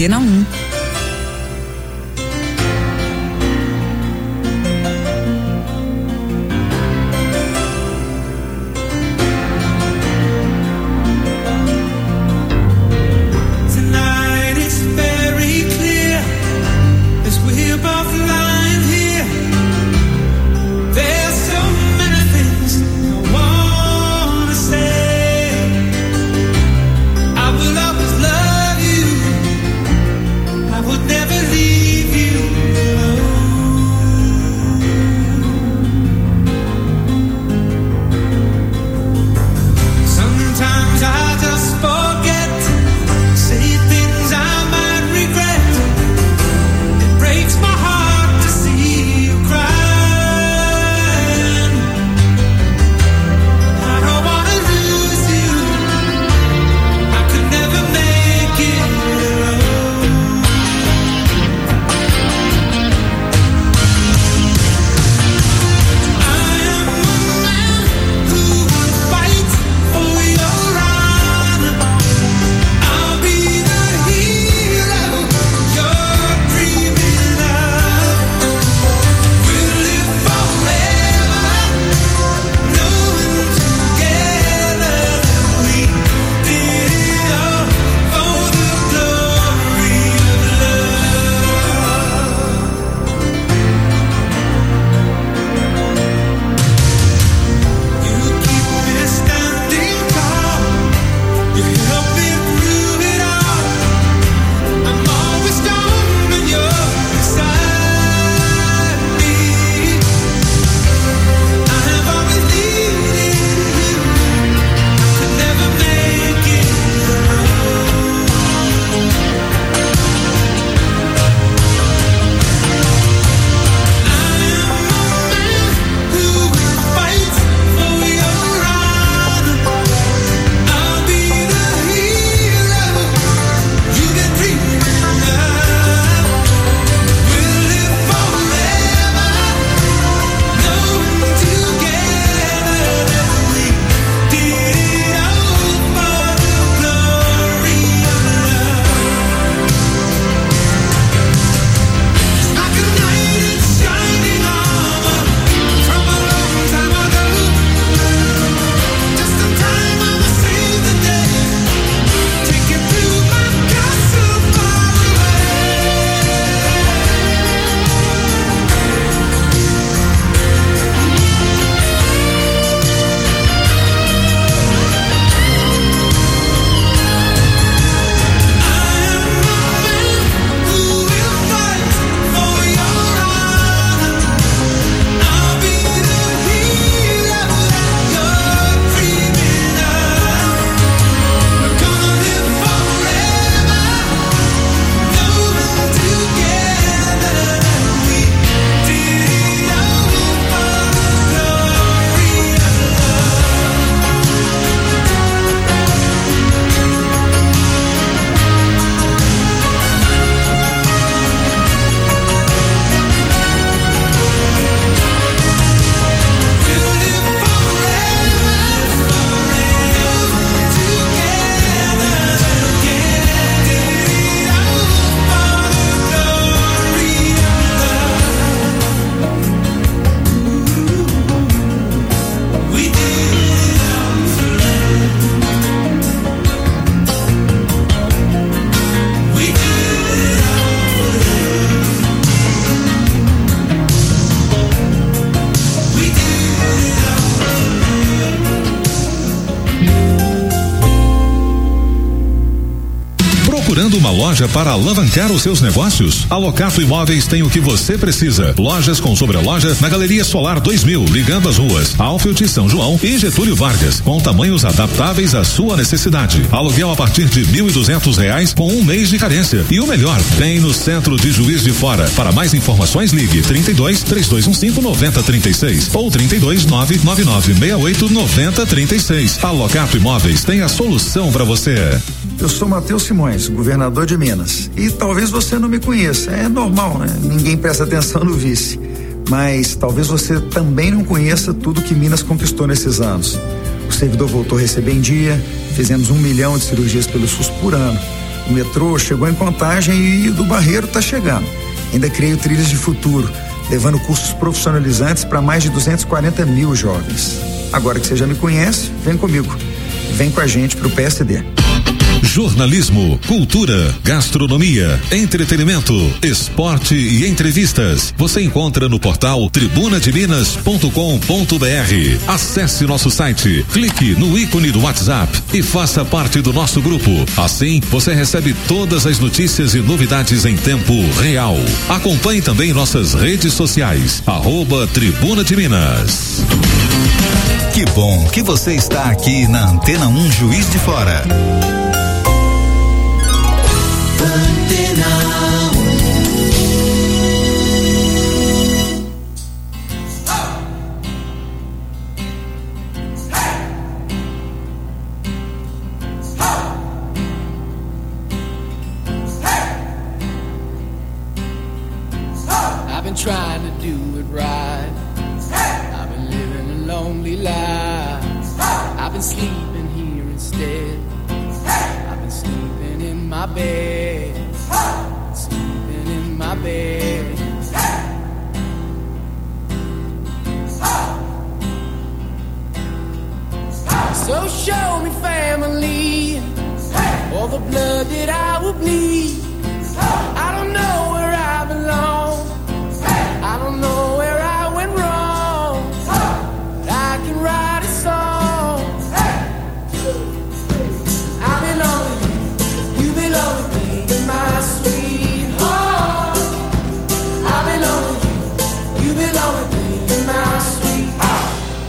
Antena 1. Procurando uma loja para alavancar os seus negócios? A Locato Imóveis tem o que você precisa. Lojas com sobreloja na Galeria Solar 2000, ligando as ruas Alfield, São João e Getúlio Vargas, com tamanhos adaptáveis à sua necessidade. Aluguel a partir de R$1.200 com um mês de carência. E o melhor, tem no centro de Juiz de Fora. Para mais informações, ligue 32-3215-9036 ou 32-99968-9036. A Locato Imóveis tem a solução para você. Eu sou Matheus Simões, governador de Minas. E talvez você não me conheça, é normal, né? Ninguém presta atenção no vice. Mas talvez você também não conheça tudo que Minas conquistou nesses anos. O servidor voltou a receber em dia, fizemos 1 milhão de cirurgias pelo SUS por ano. O metrô chegou em Contagem e o do Barreiro está chegando. Ainda criei o Trilhas de Futuro, levando cursos profissionalizantes para mais de 240 mil jovens. Agora que você já me conhece, vem comigo. Vem com a gente pro PSD. Jornalismo, cultura, gastronomia, entretenimento, esporte e entrevistas. Você encontra no portal tribunademinas.com.br. Acesse nosso site, clique no ícone do WhatsApp e faça parte do nosso grupo. Assim, você recebe todas as notícias e novidades em tempo real. Acompanhe também nossas redes sociais, @Tribuna de Minas. Que bom que você está aqui na Antena 1 Juiz de Fora. I've been trying to do it right. I've been living a lonely life. I've been sleeping here instead. I've been sleeping in my bed. Sleeping in my bed. So show me family, all the blood that I will bleed. I don't know where I belong. I don't know where I went wrong. But I can write a song. I belong with you, you belong with me, my sweetheart. I belong with you, you belong with me, my sweetheart.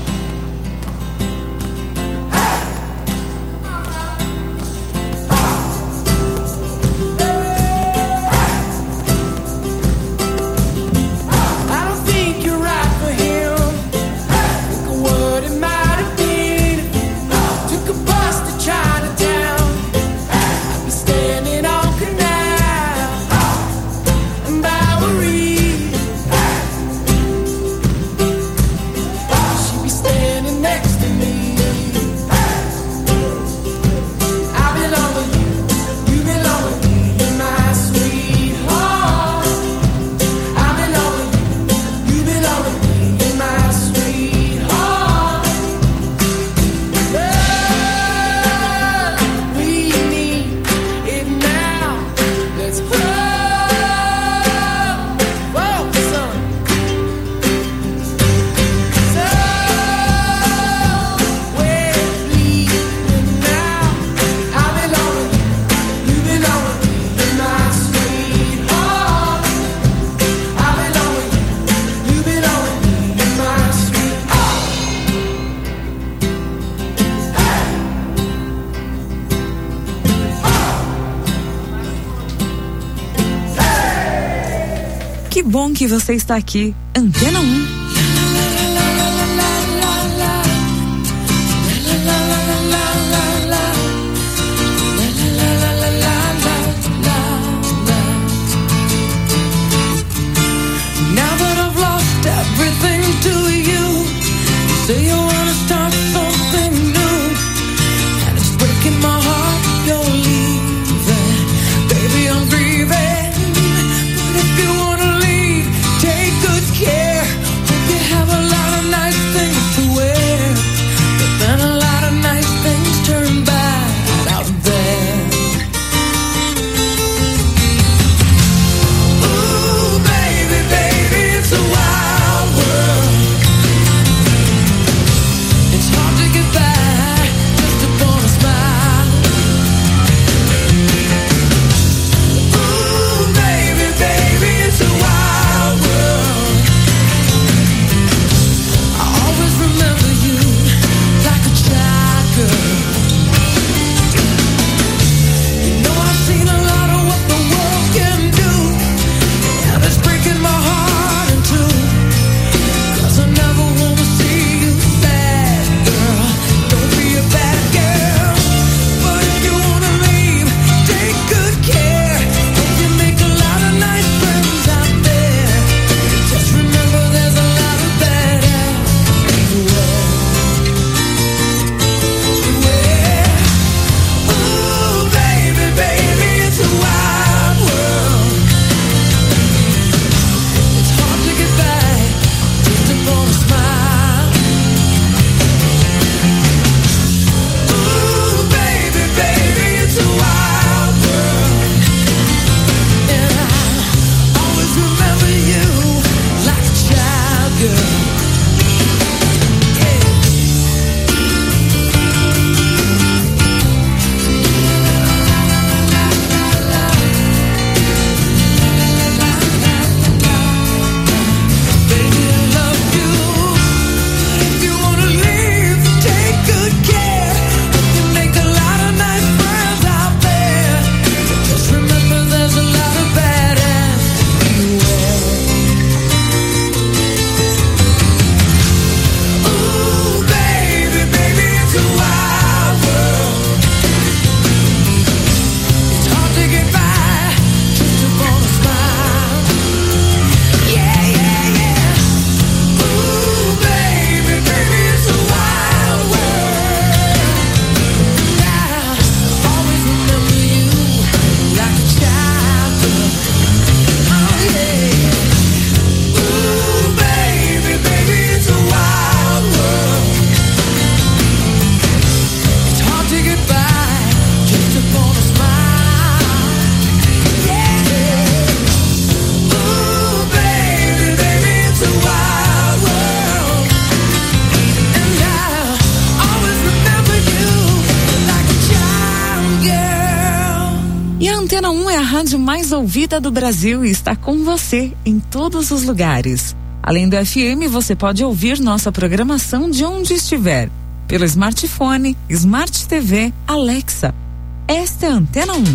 Que bom que você está aqui, Antena 1. rádio mais ouvida do Brasil está com você em todos os lugares. Além do FM, você pode ouvir nossa programação de onde estiver, pelo smartphone, Smart TV, Alexa. Esta é a Antena 1.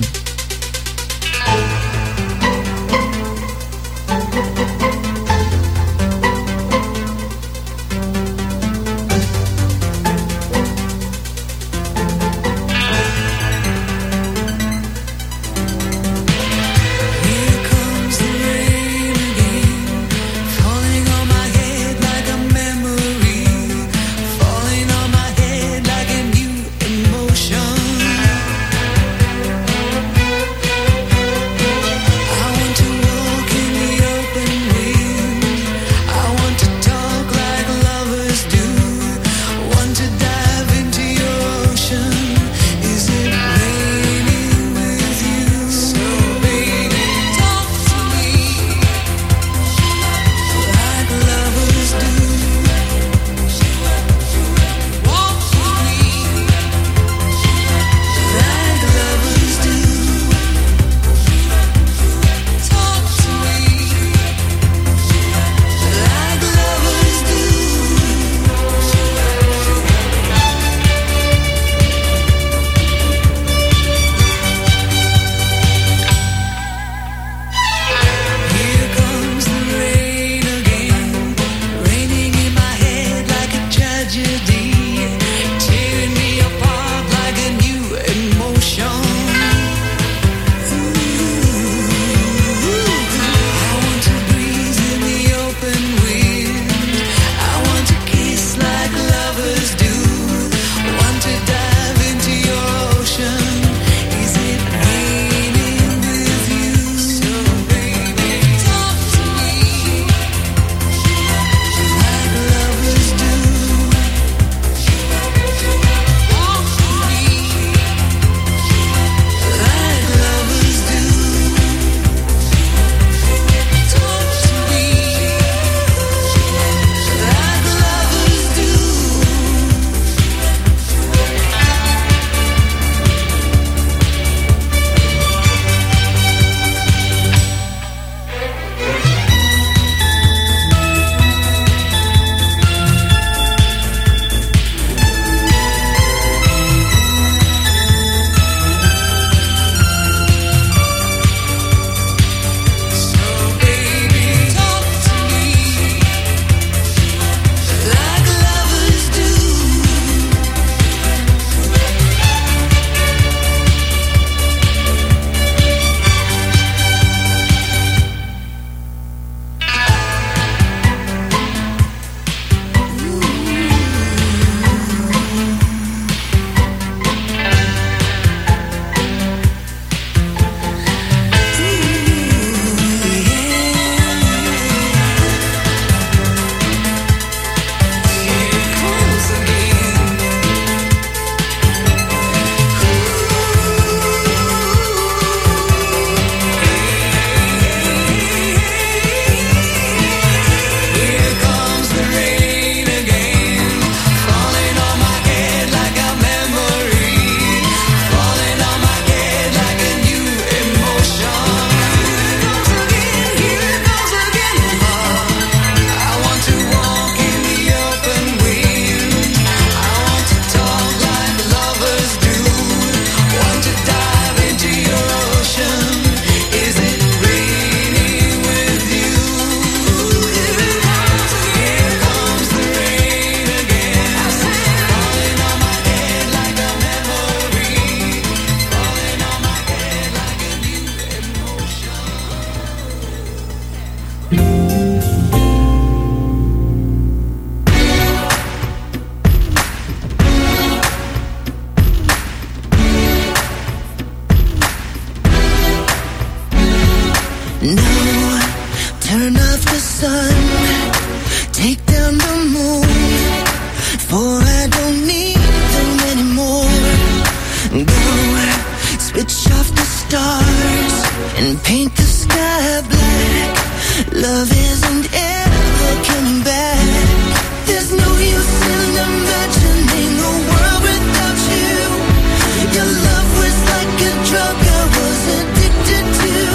Your love was like a drug I was addicted to.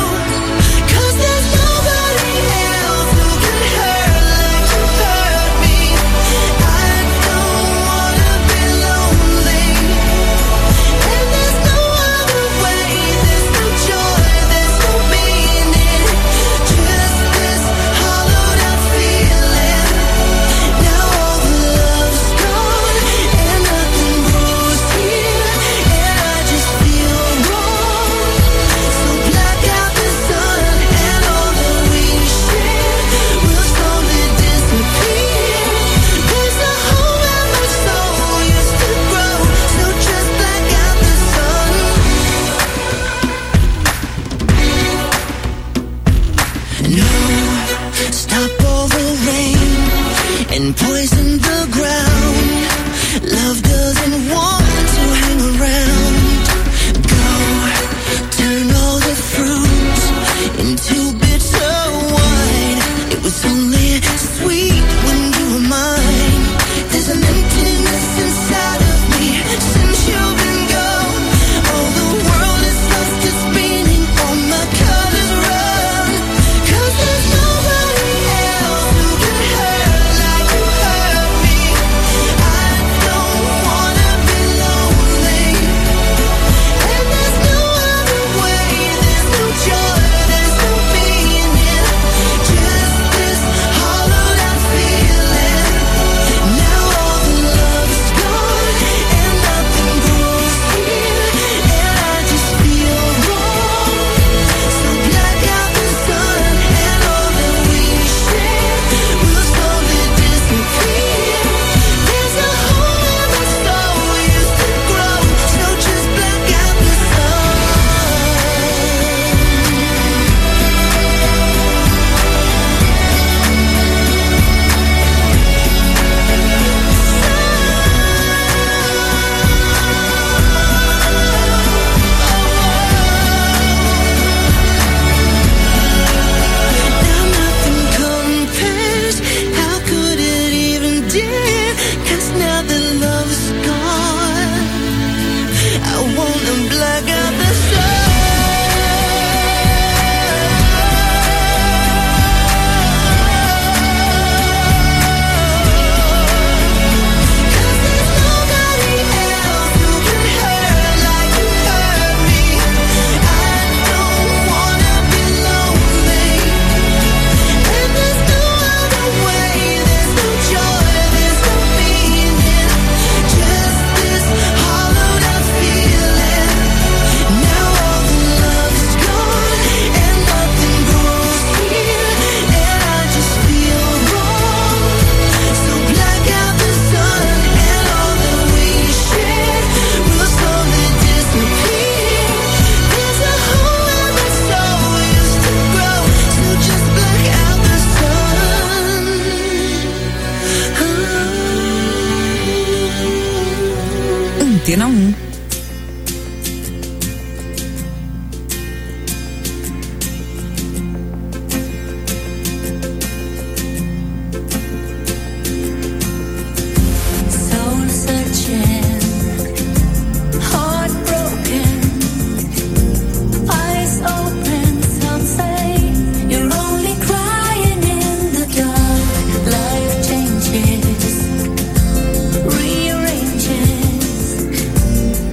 Antena 1. Rearranges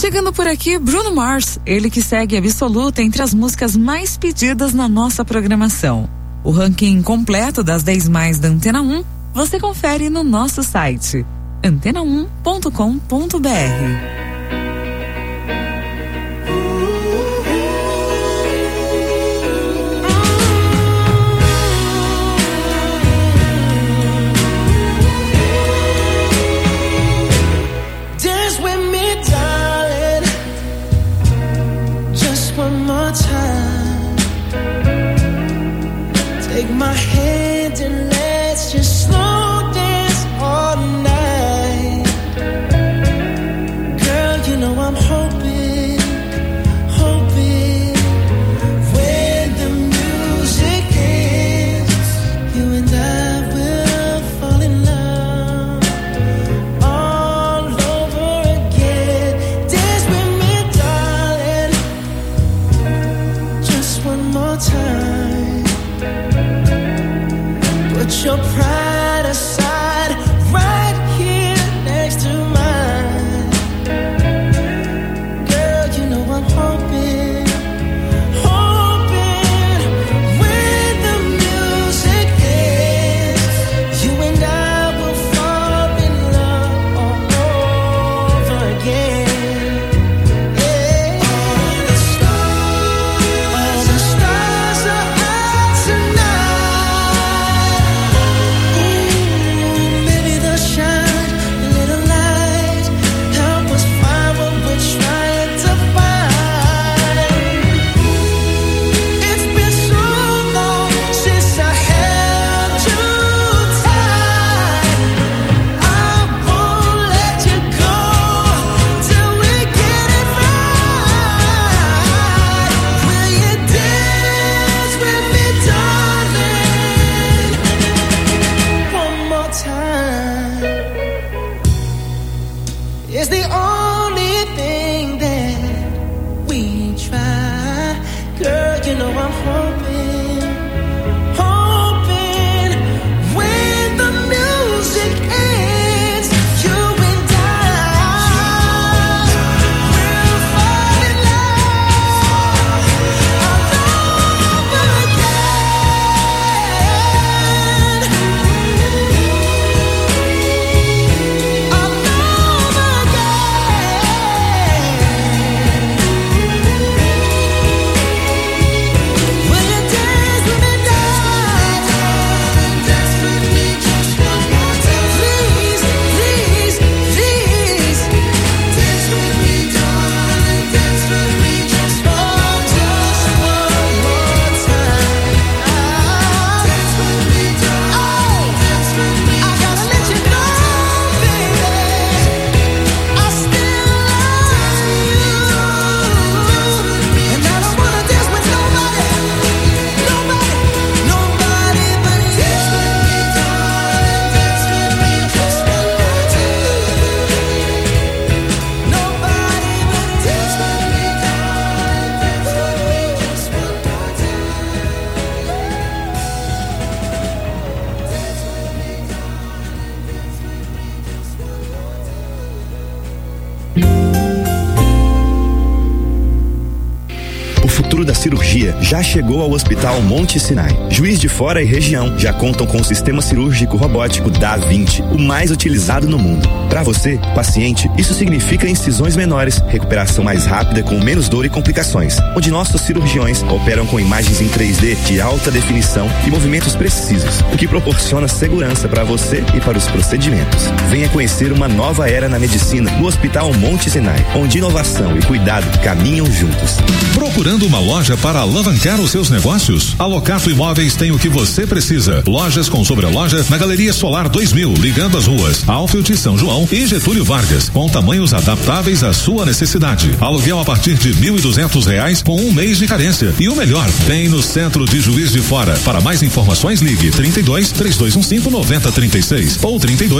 Chegando por aqui, Bruno Mars, ele que segue absoluta entre as músicas mais pedidas na nossa programação. O ranking completo das 10 mais da Antena 1 você confere no nosso site antena1.com.br. Take my hand and let's just slow dance all night. Girl, you know I'm hoping when the music ends, you and I will fall in love all over again. Dance with me, darling, just one more time. Put your pride aside, right here next to mine. Girl, you know I'm hoping when the music ends, you and I will fall in love all over again. Yeah. All the stars are out tonight. Maybe they'll shine a little light, help us find what we're trying to find. It's been so long since I held you tight. I won't let you go till we get it right. Will you dance with me, darling? One more time is the only thing that we try. Girl, you know I'm hoping when the music ends, you and I will fall in love all over again. All over again. Will you dance with me, darling? Dance with me just one more time. Please, please, please. Dance with me, darling. Dance with me just one more time. Dance with me, darling. Dance with me. I gotta let you know, baby, I still love you, and I don't wanna dance with nobody but you. Dance with me, darling. Dance with me just one more time. Nobody but dance with me, darling. Dance with me just one more time. O futuro da cirurgia já chegou ao Hospital Monte Sinai. Juiz de Fora e região já contam com o sistema cirúrgico robótico Da-Vinci, o mais utilizado no mundo. Para você, paciente, isso significa incisões menores, recuperação mais rápida com menos dor e complicações, onde nossos cirurgiões operam com imagens em 3D de alta definição e movimentos precisos, o que proporciona segurança para você e para os procedimentos. Venha conhecer uma nova era na medicina no Hospital Monte Sinai, onde inovação e cuidado caminham juntos. Procurando uma loja para alavancar os seus negócios? A Locato Imóveis tem o que você precisa. Lojas com sobreloja na Galeria Solar 2000, ligando as ruas Alfield, São João e Getúlio Vargas, com tamanhos adaptáveis à sua necessidade. Aluguel a partir de R$1.200 com 1 mês de carência. E o melhor, tem no centro de Juiz de Fora. Para mais informações, ligue 32-3215-9036 ou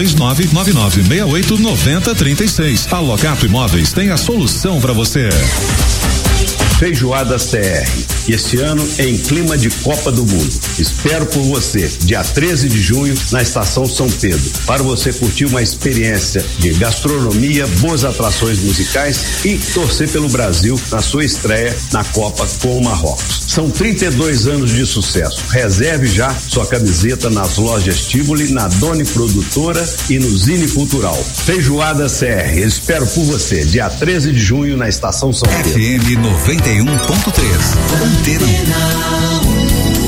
32-99968-9036. A Locato Imóveis tem a solução para você. Feijoadas TR, E este ano em clima de Copa do Mundo. Espero por você, dia 13 de junho, na Estação São Pedro, para você curtir uma experiência de gastronomia, boas atrações musicais e torcer pelo Brasil na sua estreia na Copa com o Marrocos. São 32 anos de sucesso. Reserve já sua camiseta nas lojas Tivoli, na Doni Produtora e no Zine Cultural. Feijoada CR, espero por você, dia 13 de junho na Estação São Pedro. FM 91.3, Antena 1.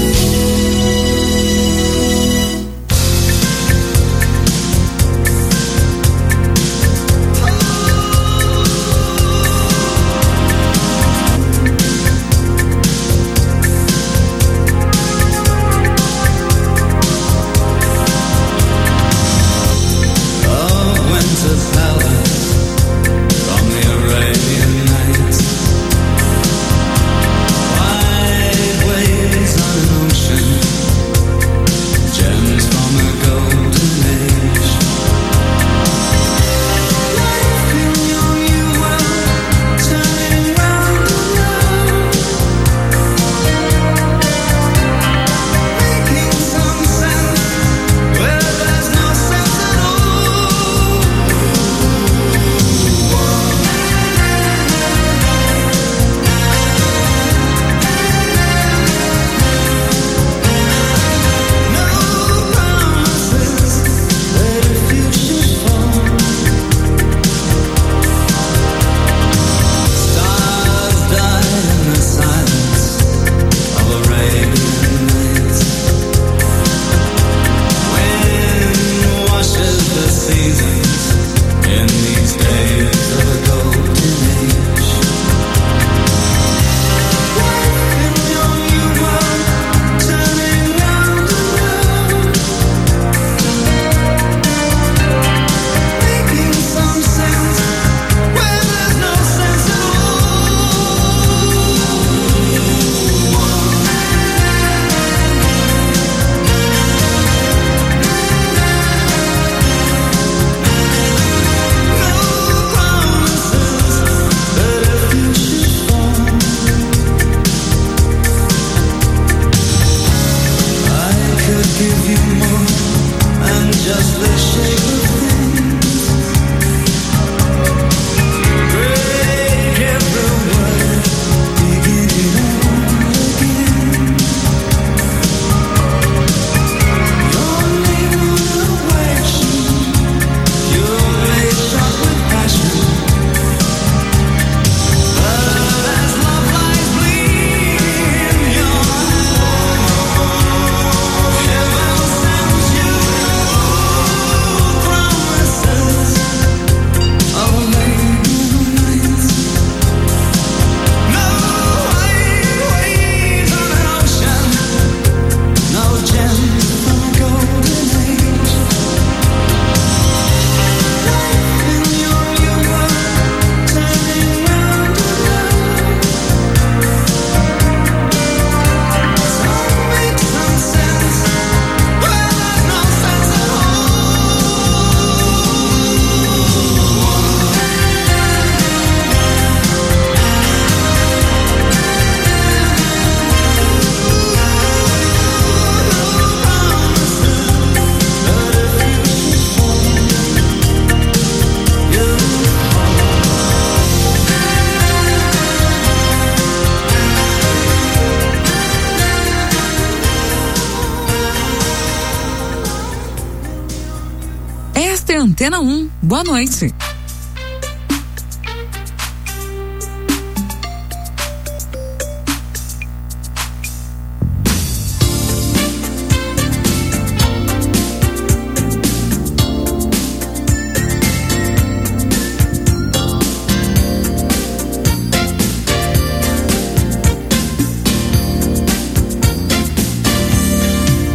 Antena 1, boa noite.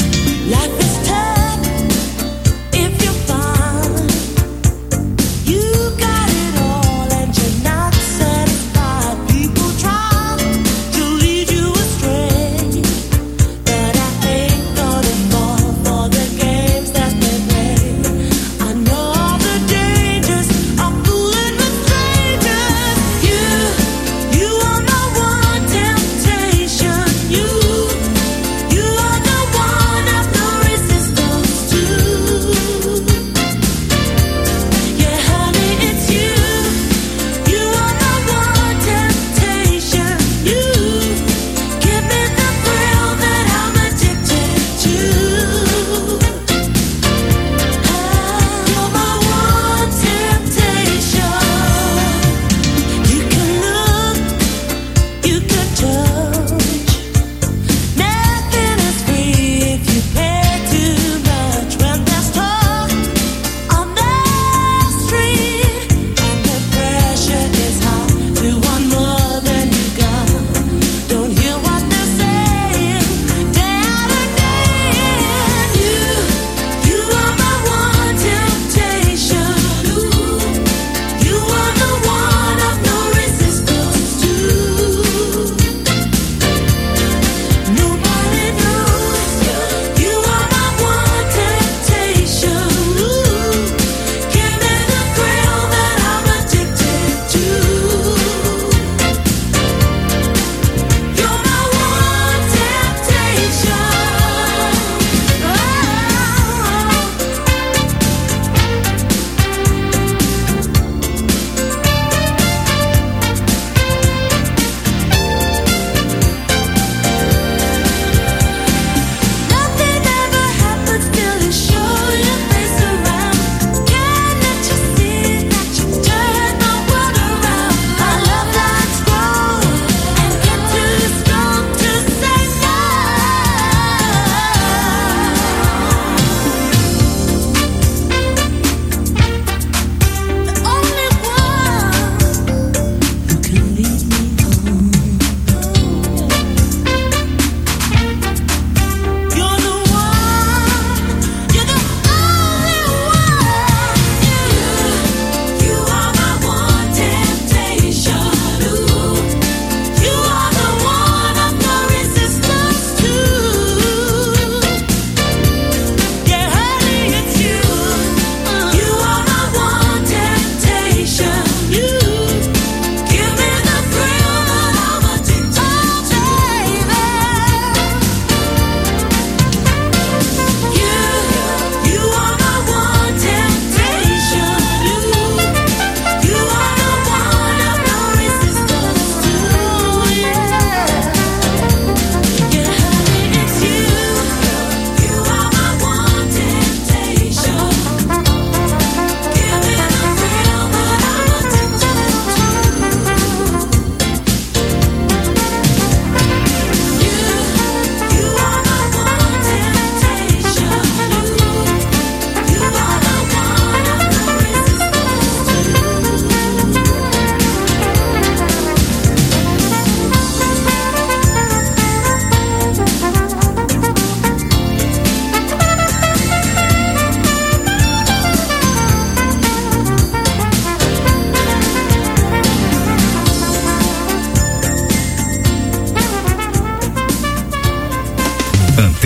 Life is tough if you fall. You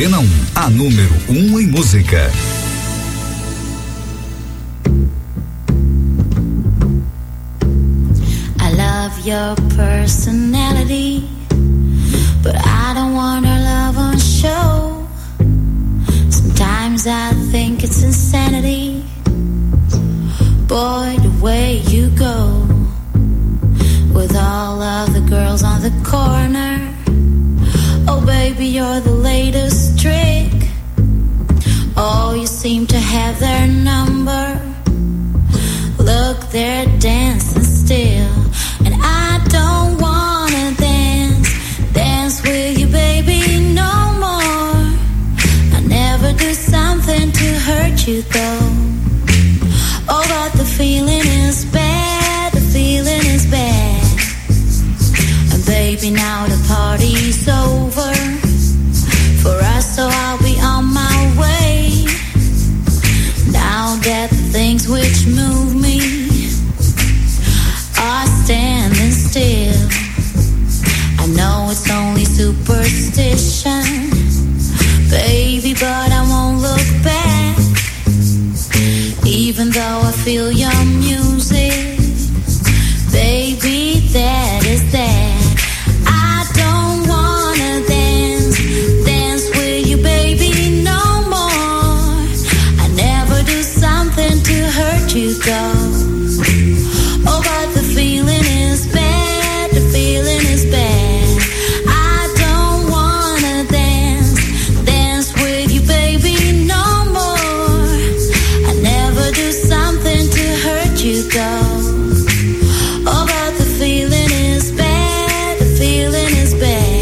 Antena 1, a número 1 em música. I love your personality, but I don't want our love on show. Sometimes I think it's insanity, boy, the way you go with all of the girls on the corner. Oh baby, you're the latest trick. Oh, you seem to have their number. Look, they're dancing still, and I don't wanna dance with you, baby, no more. I never do something to hurt you though. Oh, but the feeling is bad, the feeling is bad. And baby, now the party's over for us, so I'll be on my way. Now that the things which move me are standing still, I know it's only superstition, baby, but I won't look back. Even though I feel your music, baby, that is that. I don't wanna dance with you, baby, no more. I never do something to hurt you though. Oh, but the feeling is bad, the feeling is bad. I don't wanna dance with you, baby, no more. I never do something to hurt you though. Oh, but the feeling is bad, the feeling is bad.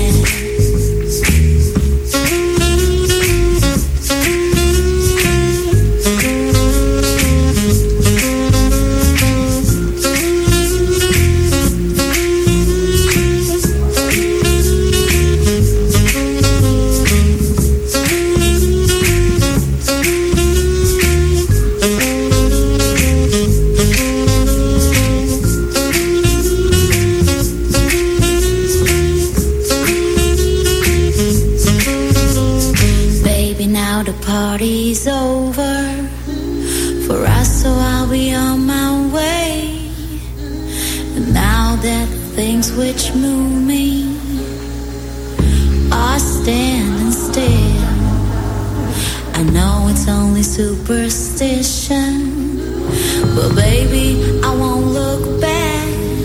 Baby, now the party's over for us, so I'll be on my way. And now that the things which move me are standing still, I know it's only superstition, but baby, I won't look back.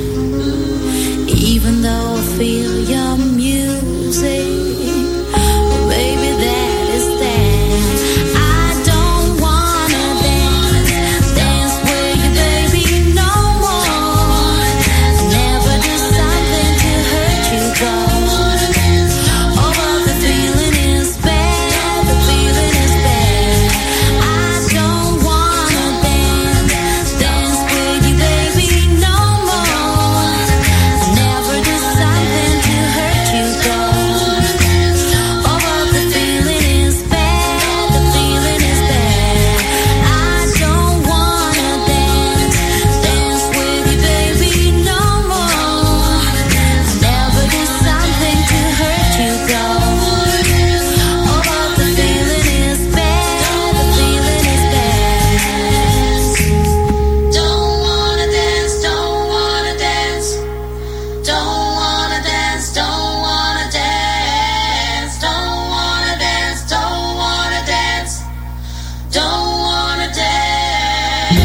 Even though I feel your music, baby, that is that. I don't wanna dance with you, baby, no more. I never do something to hurt you though. Oh, but the feeling is bad, the feeling is bad. I don't wanna dance with you, baby, no more. I never do something to hurt you though. Oh, but the feeling is bad, the feeling is bad. I don't wanna dance with you, baby, no more. I never do something to hurt you though. Oh, but the feeling is bad, the feeling is bad. Don't wanna dance, don't wanna dance. Don't wanna dance, don't wanna dance. Don't wanna dance, don't wanna dance. Don't wanna dance.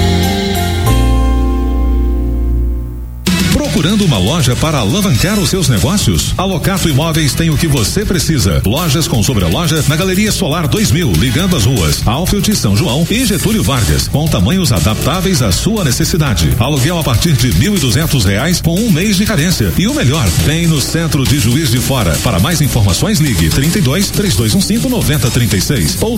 Procurando uma loja para alavancar os seus negócios? A Locato Imóveis tem o que você precisa. Lojas com sobreloja na Galeria Solar 2000, ligando as ruas Alfield, São João e Getúlio Vargas, com tamanhos adaptáveis à sua necessidade. Aluguel a partir de R$1.200 com um mês de carência. E o melhor, bem no centro de Juiz de Fora. Para mais informações, ligue 32-3215-9036 ou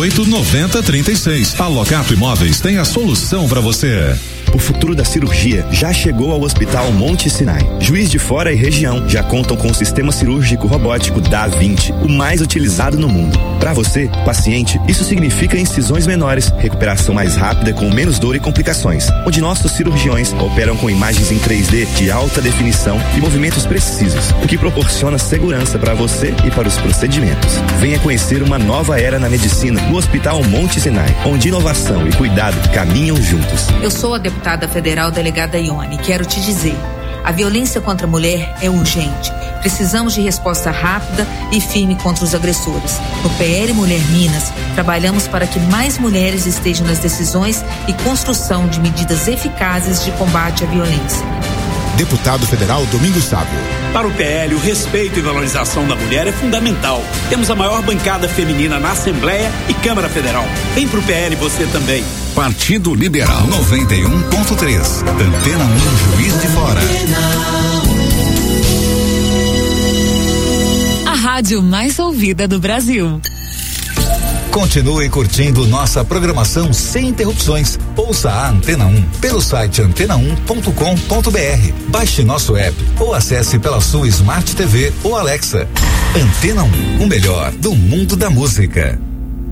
32-99968-9036. A Locato Imóveis tem a solução para você. O futuro da cirurgia já chegou ao Hospital Monte Sinai. Juiz de Fora e região já contam com o sistema cirúrgico robótico DA20, o mais utilizado no mundo. Para você, paciente, isso significa incisões menores, recuperação mais rápida com menos dor e complicações, onde nossos cirurgiões operam com imagens em 3D de alta definição e movimentos precisos, o que proporciona segurança para você e para os procedimentos. Venha conhecer uma nova era na medicina no Hospital Monte Sinai, onde inovação e cuidado caminham juntos. Eu sou a deputada federal delegada Ione. Quero te dizer, a violência contra a mulher é urgente. Precisamos de resposta rápida e firme contra os agressores. No PL Mulher Minas, trabalhamos para que mais mulheres estejam nas decisões e construção de medidas eficazes de combate à violência. Deputado Federal Domingos Sávio. Para o PL, o respeito e valorização da mulher é fundamental. Temos a maior bancada feminina na Assembleia e Câmara Federal. Vem pro PL você também. Partido Liberal 91.3. Antena 1 Juiz de Fora. A rádio mais ouvida do Brasil. Continue curtindo nossa programação sem interrupções. Ouça a Antena 1 pelo site antena1.com.br. Baixe nosso app ou acesse pela sua Smart TV ou Alexa. Antena 1, o melhor do mundo da música.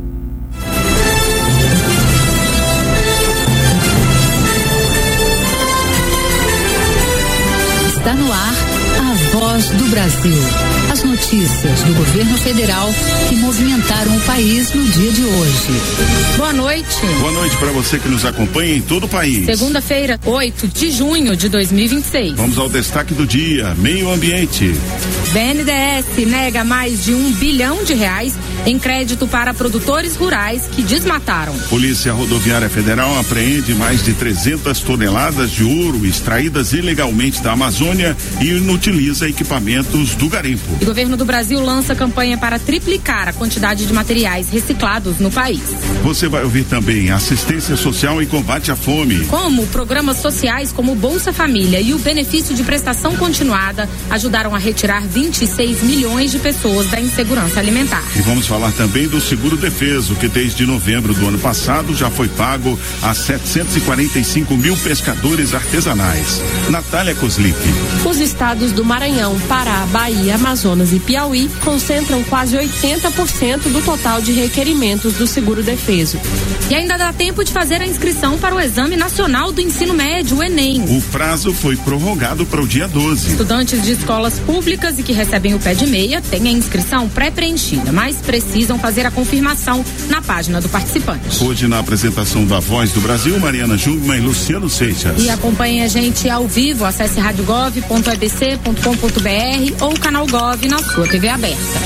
Está no ar a Voz do Brasil. As notícias do governo federal que movimentaram o país no dia de hoje. Boa noite. Boa noite para você que nos acompanha em todo o país. Segunda-feira, 8 de junho de 2026. Vamos ao destaque do dia: meio ambiente. BNDES nega mais de R$1 bilhão em crédito para produtores rurais que desmataram. Polícia Rodoviária Federal apreende mais de 300 toneladas de ouro extraídas ilegalmente da Amazônia e inutiliza equipamentos do garimpo. O governo do Brasil lança campanha para triplicar a quantidade de materiais reciclados no país. Você vai ouvir também assistência social e combate à fome. Como programas sociais como o Bolsa Família e o benefício de prestação continuada ajudaram a retirar 26 milhões de pessoas da insegurança alimentar. E vamos falar também do Seguro Defeso, que desde novembro do ano passado já foi pago a 745 mil pescadores artesanais. Natália Kozlik. Os estados do Maranhão, Pará, Bahia, Amazonas e Piauí concentram quase 80% do total de requerimentos do Seguro Defeso. E ainda dá tempo de fazer a inscrição para o Exame Nacional do Ensino Médio, o Enem. O prazo foi prorrogado para o dia 12. Estudantes de escolas públicas e que recebem o pé de meia têm a inscrição pré-preenchida, mas precisam fazer a confirmação na página do participante. Hoje, na apresentação da Voz do Brasil, Mariana Jungmann e Luciano Seixas. E acompanhe a gente ao vivo, acesse radiogov.edc.com.br ou o canal Gov na sua TV aberta.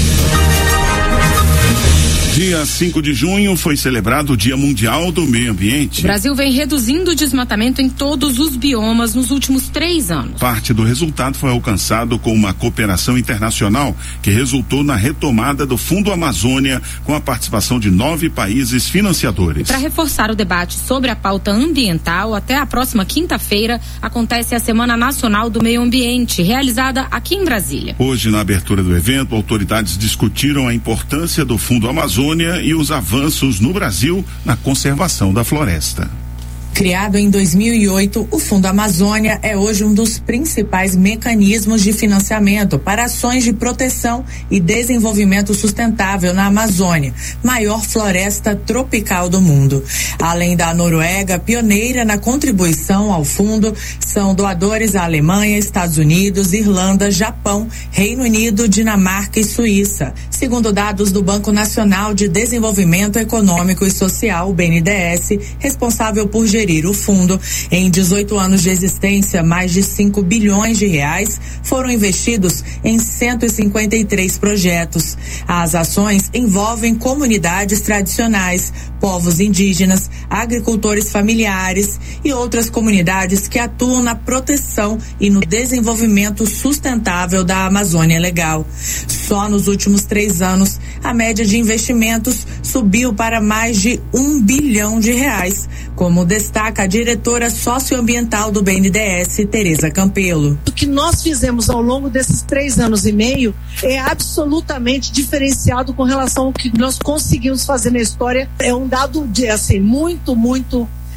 Dia 5 de junho foi celebrado o Dia Mundial do Meio Ambiente. O Brasil vem reduzindo o desmatamento em todos os biomas nos últimos 3 anos. Parte do resultado foi alcançado com uma cooperação internacional que resultou na retomada do Fundo Amazônia com a participação de 9 países financiadores. Para reforçar o debate sobre a pauta ambiental, até a próxima quinta-feira acontece a Semana Nacional do Meio Ambiente, realizada aqui em Brasília. Hoje, na abertura do evento, autoridades discutiram a importância do Fundo Amazônia e os avanços no Brasil na conservação da floresta. Criado em 2008, o Fundo Amazônia é hoje um dos principais mecanismos de financiamento para ações de proteção e desenvolvimento sustentável na Amazônia, maior floresta tropical do mundo. Além da Noruega, pioneira na contribuição ao fundo, são doadores a Alemanha, Estados Unidos, Irlanda, Japão, Reino Unido, Dinamarca e Suíça. Segundo dados do Banco Nacional de Desenvolvimento Econômico e Social, o BNDES, responsável por gerir o fundo, em 18 anos de existência, mais de 5 bilhões de reais foram investidos em 153 projetos. As ações envolvem comunidades tradicionais, povos indígenas, agricultores familiares e outras comunidades que atuam na proteção e no desenvolvimento sustentável da Amazônia Legal. Só nos últimos 3 anos, a média de investimentos subiu para mais de 1 bilhão de reais, como destaca a diretora socioambiental do BNDES, Tereza Campelo. O que nós fizemos ao longo desses 3 anos e meio é absolutamente diferenciado com relação ao que nós conseguimos fazer na história. É um dado de, assim, muito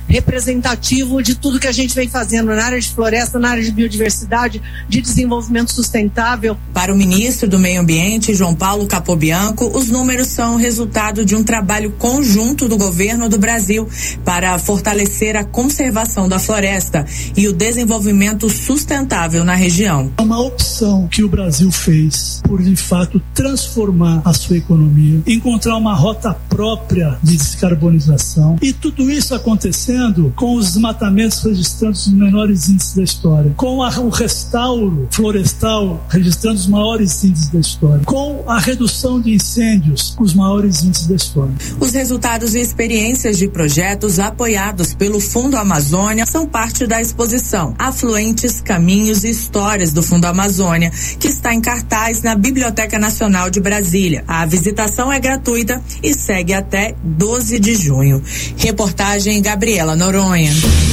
representativo de tudo que a gente vem fazendo na área de floresta, na área de biodiversidade, de desenvolvimento sustentável. Para o ministro do Meio Ambiente, João Paulo Capobianco, os números são resultado de um trabalho conjunto do governo do Brasil para fortalecer a conservação da floresta e o desenvolvimento sustentável na região. É uma opção que o Brasil fez por, de fato, transformar a sua economia, encontrar uma rota própria de descarbonização, e tudo isso acontecendo com os desmatamentos registrando os menores índices da história, com o restauro florestal registrando os maiores índices da história, com a redução de incêndios, os maiores índices da história. Os resultados e experiências de projetos apoiados pelo Fundo Amazônia são parte da exposição Afluentes, Caminhos e Histórias do Fundo Amazônia, que está em cartaz na Biblioteca Nacional de Brasília. A visitação é gratuita e segue até 12 de junho. Reportagem Gabriela Noronha.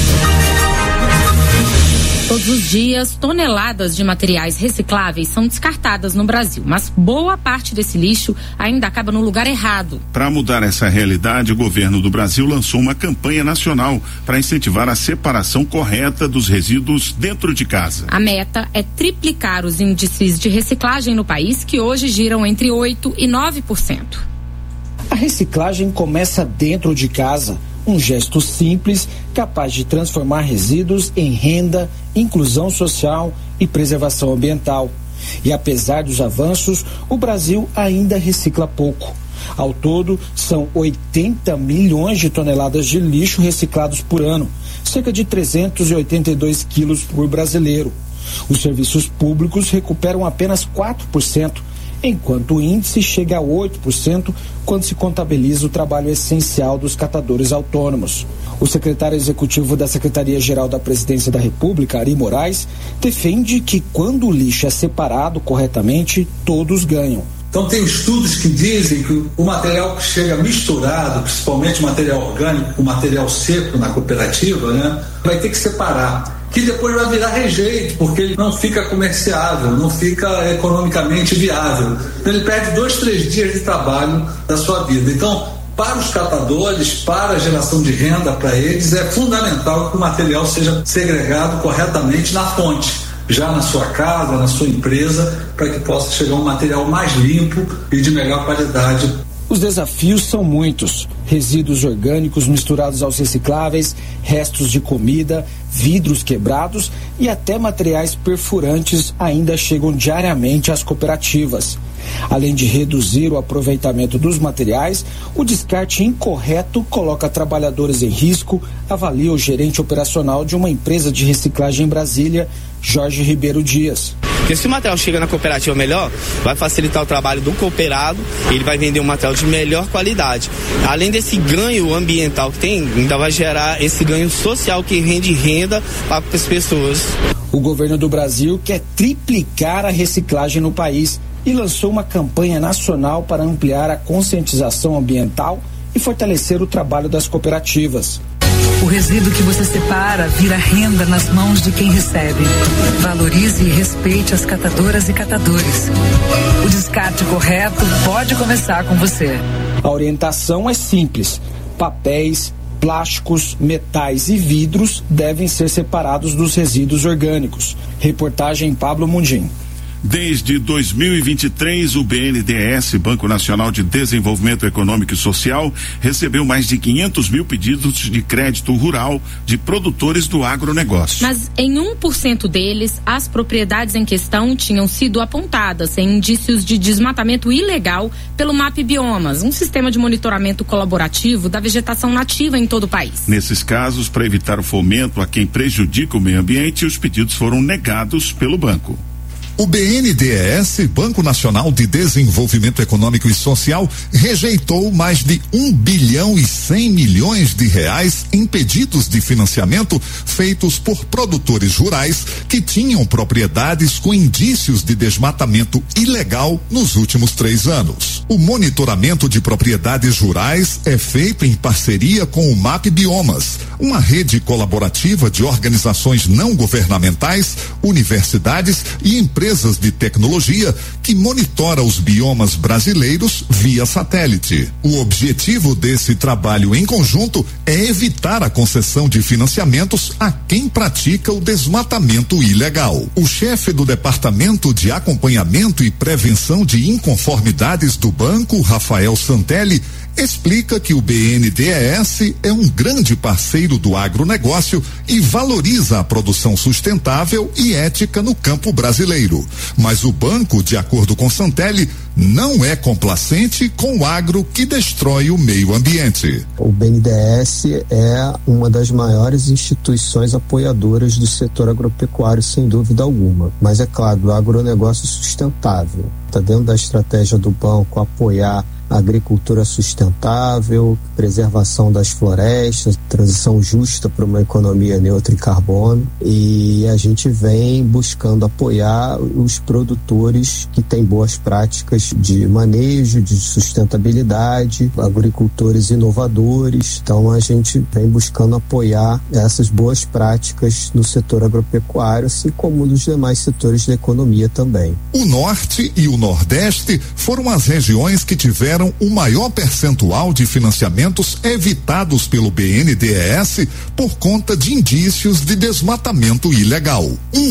Todos os dias, toneladas de materiais recicláveis são descartadas no Brasil, mas boa parte desse lixo ainda acaba no lugar errado. Para mudar essa realidade, o governo do Brasil lançou uma campanha nacional para incentivar a separação correta dos resíduos dentro de casa. A meta é triplicar os índices de reciclagem no país, que hoje giram entre 8% e 9%. A reciclagem começa dentro de casa. Um gesto simples, capaz de transformar resíduos em renda, inclusão social e preservação ambiental. E apesar dos avanços, o Brasil ainda recicla pouco. Ao todo, são 80 milhões de toneladas de lixo reciclados por ano, cerca de 382 quilos por brasileiro. Os serviços públicos recuperam apenas 4%, enquanto o índice chega a 8% quando se contabiliza o trabalho essencial dos catadores autônomos. O secretário executivo da Secretaria-Geral da Presidência da República, Ari Moraes, defende que quando o lixo é separado corretamente, todos ganham. Então tem estudos que dizem que o material que chega misturado, principalmente material orgânico com material seco na cooperativa, né, vai ter que separar, que depois vai virar rejeito, porque ele não fica comerciável, não fica economicamente viável. Então ele perde 2-3 dias de trabalho da sua vida. Então, para os catadores, para a geração de renda para eles, é fundamental que o material seja segregado corretamente na fonte, já na sua casa, na sua empresa, para que possa chegar um material mais limpo e de melhor qualidade. Os desafios são muitos. Resíduos orgânicos misturados aos recicláveis, restos de comida, vidros quebrados e até materiais perfurantes ainda chegam diariamente às cooperativas. Além de reduzir o aproveitamento dos materiais, o descarte incorreto coloca trabalhadores em risco, avalia o gerente operacional de uma empresa de reciclagem em Brasília, Jorge Ribeiro Dias. Porque se o material chega na cooperativa melhor, vai facilitar o trabalho do cooperado, ele vai vender um material de melhor qualidade. Além desse ganho ambiental que tem, ainda vai gerar esse ganho social que rende renda para as pessoas. O governo do Brasil quer triplicar a reciclagem no país e lançou uma campanha nacional para ampliar a conscientização ambiental e fortalecer o trabalho das cooperativas. O resíduo que você separa vira renda nas mãos de quem recebe. Valorize e respeite as catadoras e catadores. O descarte correto pode começar com você. A orientação é simples. Papéis, plásticos, metais e vidros devem ser separados dos resíduos orgânicos. Reportagem Pablo Mundim. Desde 2023, o BNDES, Banco Nacional de Desenvolvimento Econômico e Social, recebeu mais de 500 mil pedidos de crédito rural de produtores do agronegócio. Mas em 1% deles, as propriedades em questão tinham sido apontadas sem indícios de desmatamento ilegal pelo MAP Biomas, um sistema de monitoramento colaborativo da vegetação nativa em todo o país. Nesses casos, para evitar o fomento a quem prejudica o meio ambiente, os pedidos foram negados pelo banco. O BNDES, Banco Nacional de Desenvolvimento Econômico e Social, rejeitou mais de 1 bilhão e 100 milhões de reais em pedidos de financiamento feitos por produtores rurais que tinham propriedades com indícios de desmatamento ilegal nos últimos 3 anos. O monitoramento de propriedades rurais é feito em parceria com o MAP Biomas, uma rede colaborativa de organizações não governamentais, universidades e empresas empresas de tecnologia que monitora os biomas brasileiros via satélite. O objetivo desse trabalho em conjunto é evitar a concessão de financiamentos a quem pratica o desmatamento ilegal. O chefe do Departamento de Acompanhamento e Prevenção de Inconformidades do banco, Rafael Santelli, explica que o BNDES é um grande parceiro do agronegócio e valoriza a produção sustentável e ética no campo brasileiro. Mas o banco, de acordo com Santelli, não é complacente com o agro que destrói o meio ambiente. O BNDES é uma das maiores instituições apoiadoras do setor agropecuário, sem dúvida alguma. Mas é claro, o agronegócio sustentável está dentro da estratégia do banco apoiar a agricultura sustentável, preservação das florestas, transição justa para uma economia neutra em carbono, e a gente vem buscando apoiar os produtores que têm boas práticas de manejo, de sustentabilidade, agricultores inovadores. Então a gente vem buscando apoiar essas boas práticas no setor agropecuário, assim como nos demais setores da economia também. O Norte e o Nordeste foram as regiões que tiveram o maior percentual de financiamentos evitados pelo BNDES por conta de indícios de desmatamento ilegal.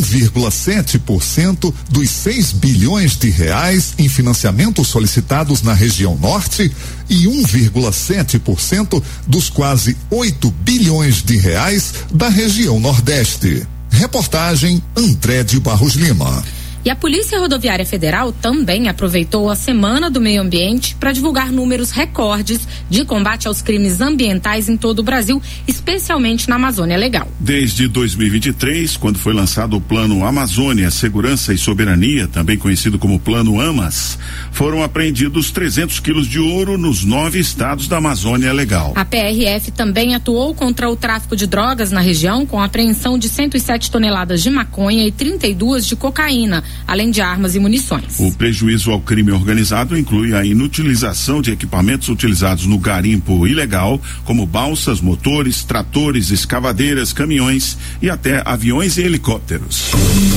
1,7% dos 6 bilhões de reais em financiamentos solicitados na região Norte e 1,7% dos quase 8 bilhões de reais da região Nordeste. Reportagem André de Barros Lima. E a Polícia Rodoviária Federal também aproveitou a Semana do Meio Ambiente para divulgar números recordes de combate aos crimes ambientais em todo o Brasil, especialmente na Amazônia Legal. Desde 2023, quando foi lançado o Plano Amazônia, Segurança e Soberania, também conhecido como Plano AMAS, foram apreendidos 300 quilos de ouro nos 9 estados da Amazônia Legal. A PRF também atuou contra o tráfico de drogas na região, com a apreensão de 107 toneladas de maconha e 32 de cocaína, além de armas e munições. O prejuízo ao crime organizado inclui a inutilização de equipamentos utilizados no garimpo ilegal, como balsas, motores, tratores, escavadeiras, caminhões e até aviões e helicópteros.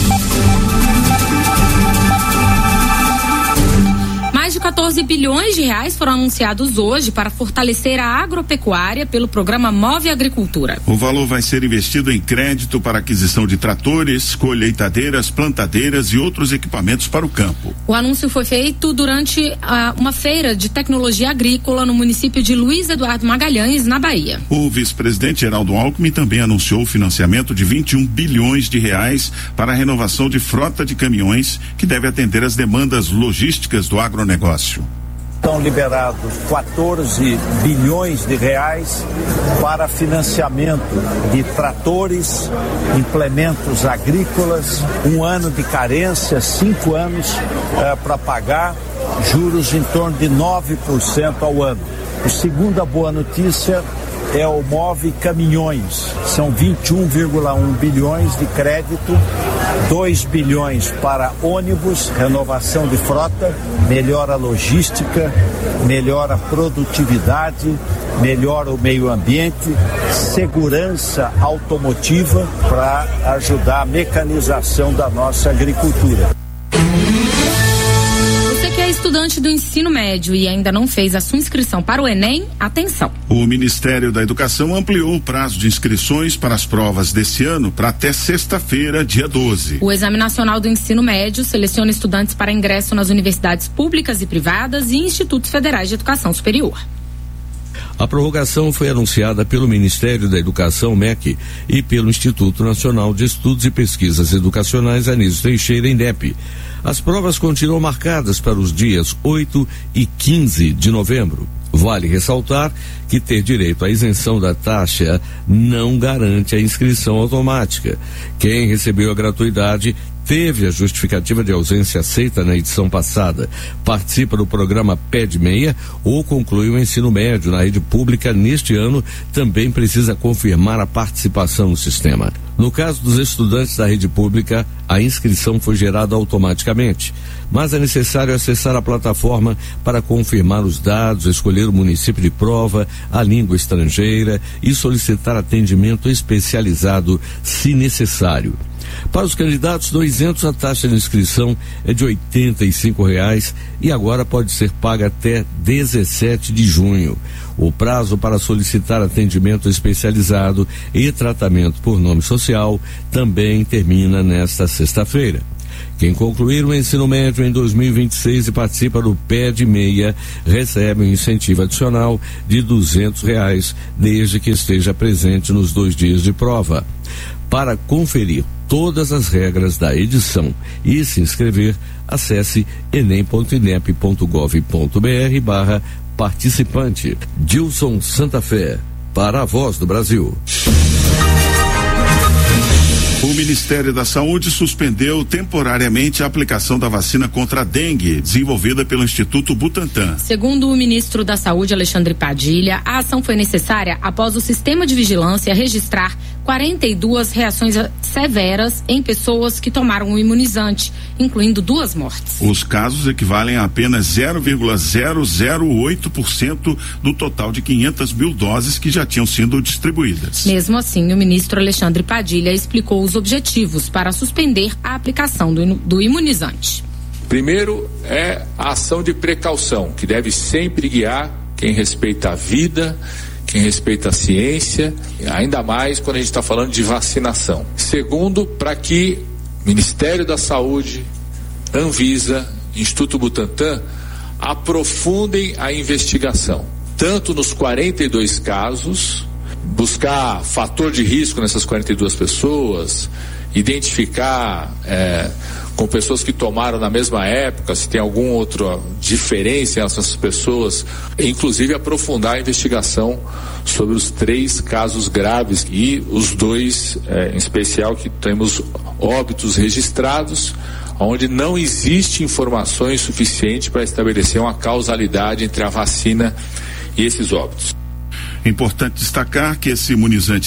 Mais de 14 bilhões de reais foram anunciados hoje para fortalecer a agropecuária pelo programa Move Agricultura. O valor vai ser investido em crédito para aquisição de tratores, colheitadeiras, plantadeiras e outros equipamentos para o campo. O anúncio foi feito durante uma feira de tecnologia agrícola no município de Luiz Eduardo Magalhães, na Bahia. O vice-presidente Geraldo Alckmin também anunciou o financiamento de 21 bilhões de reais para a renovação de frota de caminhões que deve atender às demandas logísticas do agronegócio. Estão liberados 14 bilhões de reais para financiamento de tratores, implementos agrícolas, 1 ano de carência, 5 anos para pagar, juros em torno de 9% ao ano. A segunda boa notícia é o Move Caminhões, são 21,1 bilhões de crédito, 2 bilhões para ônibus, renovação de frota, melhora a logística, melhora a produtividade, melhora o meio ambiente, segurança automotiva para ajudar a mecanização da nossa agricultura. Estudante do ensino médio e ainda não fez a sua inscrição para o Enem, atenção. O Ministério da Educação ampliou o prazo de inscrições para as provas desse ano para até sexta-feira, dia 12. O Exame Nacional do Ensino Médio seleciona estudantes para ingresso nas universidades públicas e privadas e institutos federais de educação superior. A prorrogação foi anunciada pelo Ministério da Educação, MEC, e pelo Instituto Nacional de Estudos e Pesquisas Educacionais, Anísio Teixeira, INEP. As provas continuam marcadas para os dias 8 e 15 de novembro. Vale ressaltar que ter direito à isenção da taxa não garante a inscrição automática. Quem recebeu a gratuidade teve a justificativa de ausência aceita na edição passada, participa do programa PED Meia ou conclui o ensino médio na rede pública neste ano, também precisa confirmar a participação no sistema. No caso dos estudantes da rede pública, a inscrição foi gerada automaticamente, mas é necessário acessar a plataforma para confirmar os dados, escolher o município de prova, a língua estrangeira e solicitar atendimento especializado se necessário. Para os candidatos não isentos, a taxa de inscrição é de R$ 85,00 e agora pode ser paga até 17 de junho. O prazo para solicitar atendimento especializado e tratamento por nome social também termina nesta sexta-feira. Quem concluir o ensino médio em 2026 e participa do PED Meia recebe um incentivo adicional de R$ 200, desde que esteja presente nos 2 dias de prova. Para conferir todas as regras da edição e se inscrever, acesse enem.inep.gov.br/participante. Dilson Santa Fé, para a Voz do Brasil. O Ministério da Saúde suspendeu temporariamente a aplicação da vacina contra a dengue, desenvolvida pelo Instituto Butantan. Segundo o ministro da Saúde, Alexandre Padilha, a ação foi necessária após o sistema de vigilância registrar 42 reações severas em pessoas que tomaram o imunizante, incluindo 2 mortes. Os casos equivalem a apenas 0,008% do total de 500 mil doses que já tinham sido distribuídas. Mesmo assim, o ministro Alexandre Padilha explicou os objetivos para suspender a aplicação do imunizante. Primeiro é a ação de precaução, que deve sempre guiar quem respeita a vida, quem respeita a ciência, ainda mais quando a gente está falando de vacinação. Segundo, para que Ministério da Saúde, Anvisa, Instituto Butantan aprofundem a investigação, tanto nos 42 casos, buscar fator de risco nessas 42 pessoas, identificar com pessoas que tomaram na mesma época, se tem alguma outra diferença nessas pessoas, inclusive aprofundar a investigação sobre os 3 casos graves e os 2 em especial que temos óbitos registrados, onde não existe informações suficientes para estabelecer uma causalidade entre a vacina e esses óbitos. É importante destacar que esse imunizante